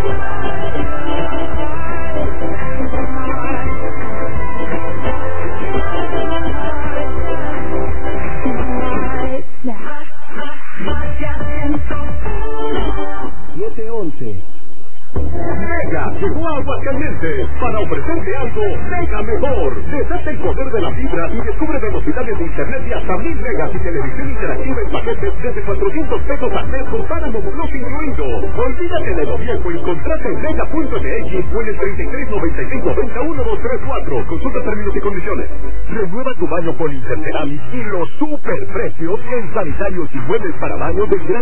Mega llegó a Aguascalientes para ofrecerte algo mega mejor. Desate el poder de la fibra y descubre velocidades de internet de hasta 1000 megas y televisión interactiva en paquetes desde 400 pesos al mes con Páramo Plus incluido. Olvídate de lo viejo y contrata en mega.mx o en el 3395-21234. Consulta términos y condiciones. Renueva tu baño con Interceramic y los super precios en sanitarios y muebles para baño del gran